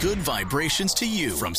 Good vibrations to you from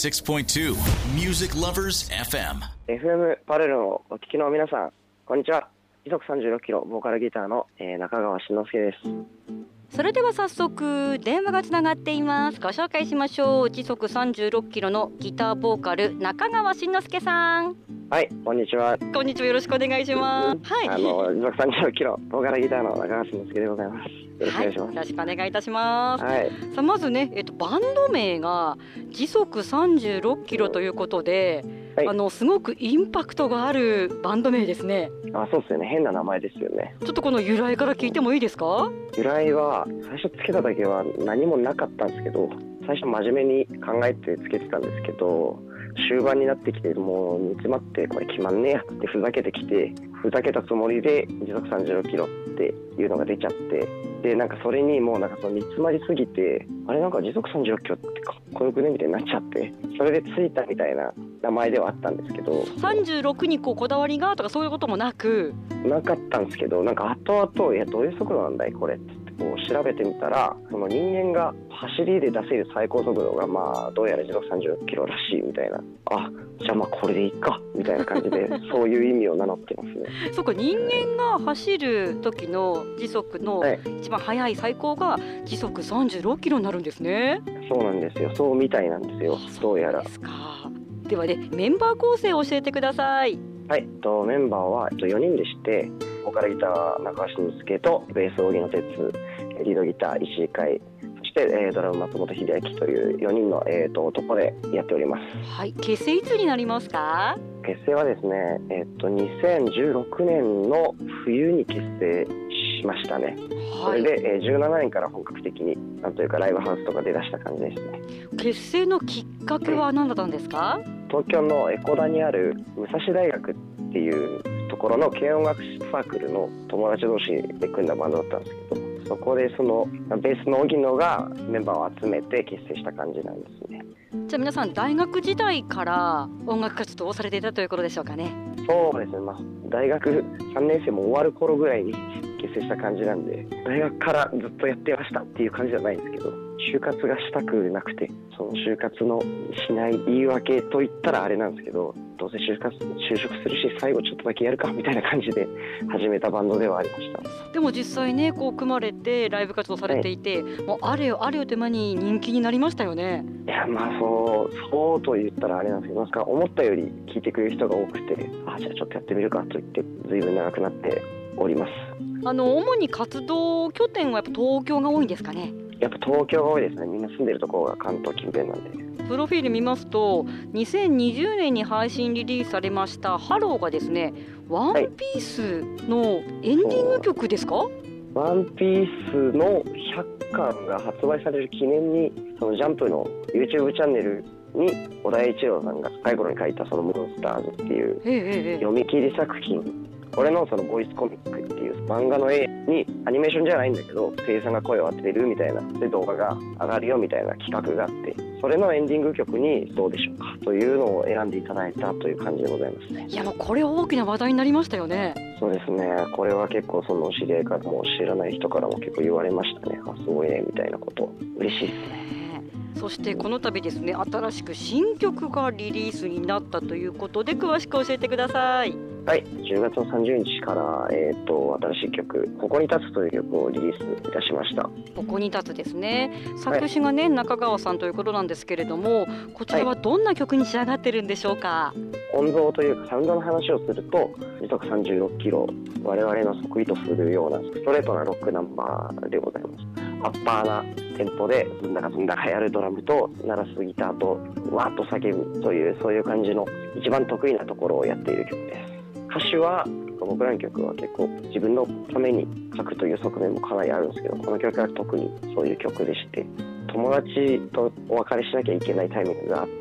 76.2 Music Lovers FM. FM パレルのお聞きの皆さん、こんにちは。時速36キロボーカルギターの、中川慎之介です。 それでは早速電話がつながっています。ご紹介しましょう。時速36キロのギターボーカル中川慎之介さん。 はい、こんにちは。 こんにちは、よろしくお願いします。はい、 時速36キロボーカルギターの中川慎之介でございます。よろしくお願いします。 よろしくお願いいたします。 はい、 さあまずね、バンド名が時速36キロということで、はい、すごくインパクトがあるバンド名ですね。 そうですよね。変な名前ですよね。 ちょっとこの由来から聞いてもいいですか？ 由来は最初つけただけは何もなかったんですけど、最初真面目に考えてつけてたんですけど、終盤になってきてもう煮詰まってこれ決まんねえやってふざけてきて、ふざけたつもりで時速36キロっていうのが出ちゃって、でなんかそれにもうなんかその煮詰まりすぎて、あれなんか時速36キロってかっこよくねみたいになっちゃって、それでついたみたいな名前ではあったんですけど、 36にこだわりがとかそういうこともなくなかったんですけど、なんか後々いやどういう速度なんだいこれってこう調べてみたら、その人間が走りで出せる最高速度がまあどうやら時速36キロらしいみたいな、じゃあまあこれでいいかみたいな感じでそういう意味を名乗ってますね。 そうか、人間が走る時の時速の一番速い最高が時速36キロになるんですね。 そうなんですよ。そうみたいなんですよ。どうやら。 ではね、メンバー構成を教えてください。 はい、メンバーは4人でして、ボーカルギター中川慎之介とベース荻野哲、リードギター石井海、そして、ドラム松本秀明という4人の、男でやっております。 はい、結成いつになりますか？ 結成はですね、2016年の冬に結成しましたね。それで、17年から本格的になんというかライブハウスとか出だした感じですね。 結成のきっかけは何だったんですか？ 東京の江古田にある武蔵大学っていうところの軽音楽サークルの友達同士で組んだバンドだったんですけど、そこでそのベースの荻野がメンバーを集めて結成した感じなんですね。 じゃあ皆さん大学時代から音楽活動をされていたということでしょうかね？ そうですね、大学3年生も終わる頃ぐらいに結成した感じなんで、大学からずっとやってましたっていう感じじゃないんですけど、就活がしたくなくて、その就活のしない言い訳と言ったらあれなんですけど、どうせ就職するし最後ちょっとだけやるかみたいな感じで始めたバンドではありました。 でも実際ね、こう組まれてライブ活動されていて、もうあれよあれよ手間に人気になりましたよね。 いやそうと言ったらあれなんですけど、思ったより聞いてくれる人が多くて、じゃあちょっとやってみるかと言って随分長くなっております。 主に活動拠点はやっぱ東京が多いんですかね？ やっぱ東京が多いですね。みんな住んでるところが関東近辺なんで。 プロフィール見ますと、2020年に配信リリースされましたハローがですね、ワンピースのエンディング曲ですか？ ワンピースの100巻が発売される記念に、そのジャンプの YouTube チャンネルに小田栄一郎さんが最後に書いたそのモンスターズっていう読み切り作品、これのそのボイスコミックっていう漫画の絵にアニメーションじゃないんだけど声優さんが声を当ててるみたいなで動画が上がるよみたいな企画があって、それのエンディング曲にどうでしょうかというのを選んでいただいたという感じでございますね。 いやもうこれ大きな話題になりましたよね。 そうですね、これは結構その知り合いからも知らない人からも結構言われましたね。すごいねみたいなこと、嬉しいですね。 そしてこの度ですね、新しく新曲がリリースになったということで、詳しく教えてください。 はい、10月の30日から、新しい曲「ここに立つ」という曲をリリースいたしました。 ここに立つですね。作詞がね、中川さんということなんですけれども、こちらはどんな曲に仕上がってるんでしょうか？ 音像というかサウンドの話をすると、時速36キロ、我々の得意とするようなストレートなロックナンバーでございます。アッパーなテンポでずんだかやるドラムと鳴らすギターとわーっと叫ぶという、そういう感じの一番得意なところをやっている曲です。歌詞は僕らの曲は結構自分のために書くという側面もかなりあるんですけど、この曲は特にそういう曲でして、友達とお別れしなきゃいけないタイミングがあって、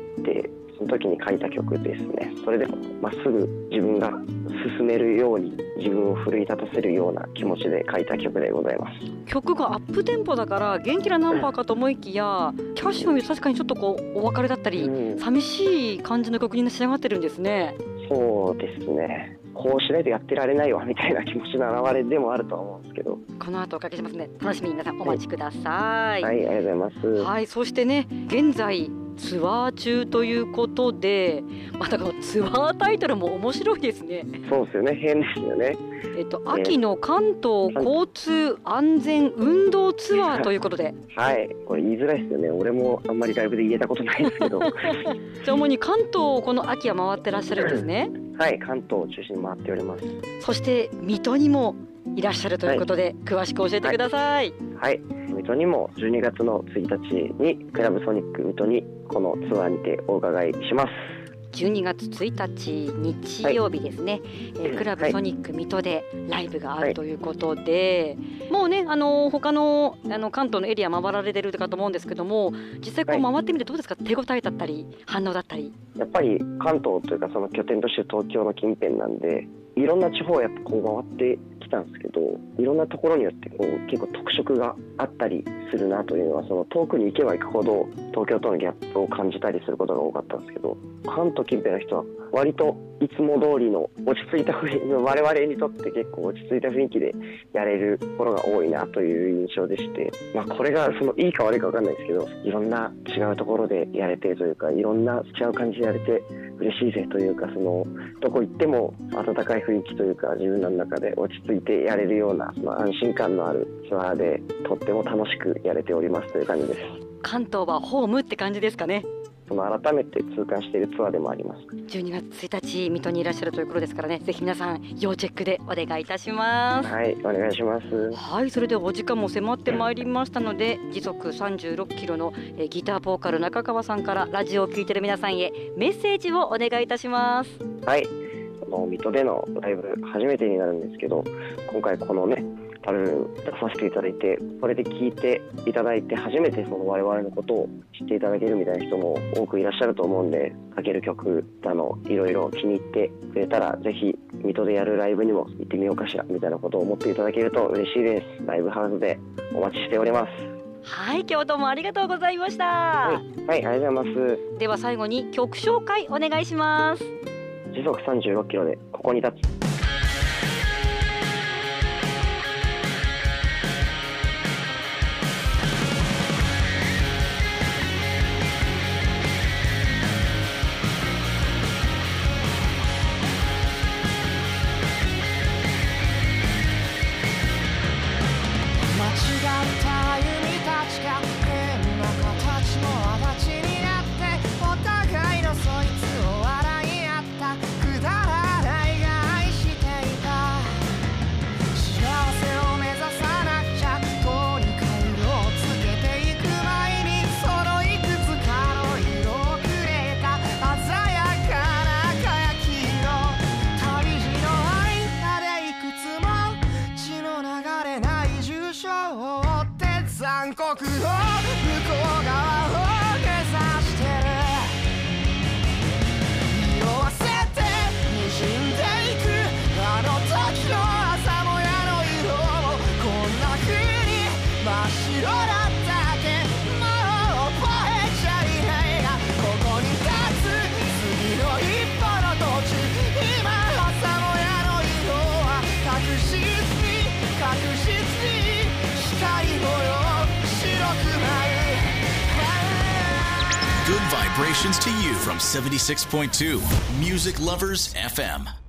その時に書いた曲ですね。それでまっすぐ自分が進めるように、自分を奮い立たせるような気持ちで書いた曲でございます。 曲がアップテンポだから元気なナンバーかと思いきや、歌詞を見ると確かにちょっとこうお別れだったり、寂しい感じの曲に仕上がってるんですね。 そうですね、こうしないとやってられないわみたいな気持ちの表れでもあるとは思うんですけど、 この後おかけしますね。楽しみに皆さんお待ちください。 はい、ありがとうございます。 はい、そしてね、現在ツアー中ということで、またこのツアータイトルも面白いですね。 そうですよね、変ですよね。 秋の関東交通安全運動ツアーということではい、これ言いづらいですよね。俺もあんまりライブで言えたことないですけどじゃあ主に関東をこの秋は回ってらっしゃるんですね。 はい、関東を中心に回っております。 そして水戸にもいらっしゃるということで、詳しく教えてください。 はい、水戸にも12月の1日にクラブソニック水戸にこのツアーにてお伺いします。 12月1日日曜日ですね、クラブソニック水戸でライブがあるということで、もうね他の関東のエリア回られてるかと思うんですけども、実際こう回ってみてどうですか、手応えだったり反応だったり。 やっぱり関東というかその拠点として東京の近辺なんで、いろんな地方をやっぱこう回ってきたんですけど、いろんなところによってこう結構特色があったりするなというのは、その遠くに行けば行くほど東京とのギャップを感じたりすることが多かったんですけど、関東近辺の人は割といつも通りの落ち着いた雰囲気、我々にとって結構落ち着いた雰囲気でやれるところが多いなという印象でして、これがそのいいか悪いか分かんないですけど、いろんな違うところでやれてというか、いろんな違う感じでやれて嬉しいぜというか、そのどこ行っても温かい雰囲気というか、自分の中で落ち着いてやれるような、その安心感のあるツアーでとっても楽しくやれておりますという感じです。関東はホームって感じですかね。 その改めて痛感しているツアーでもあります。 12月1日水戸にいらっしゃるということですからね、ぜひ皆さん要チェックでお願いいたします。 はい、お願いします。 はい、それではお時間も迫ってまいりましたので、時速36キロのギターボーカル中川さんからラジオを聴いている皆さんへメッセージをお願いいたします。 はい、水戸でのライブ初めてになるんですけど、今回このねアルバム出させていただいて、これで聴いていただいて初めてその我々のことを知っていただけるみたいな人も多くいらっしゃると思うんで、かける曲いろいろ気に入ってくれたら、ぜひ水戸でやるライブにも行ってみようかしらみたいなことを思っていただけると嬉しいです。ライブハウスでお待ちしております。 はい、今日はどうもありがとうございました。 はい、ありがとうございます。 では最後に曲紹介お願いします。 時速36キロでここに立つ。 残酷の向こう側を目指してる。色あせて滲んでいくあの時の朝もやの色もこんな風に真っ白だったっけ。もう覚えちゃいないが、ここに立つ次の一歩の途中、今朝もやの色は確実に光模様。 Good vibrations to you from 76.2 Music Lovers FM.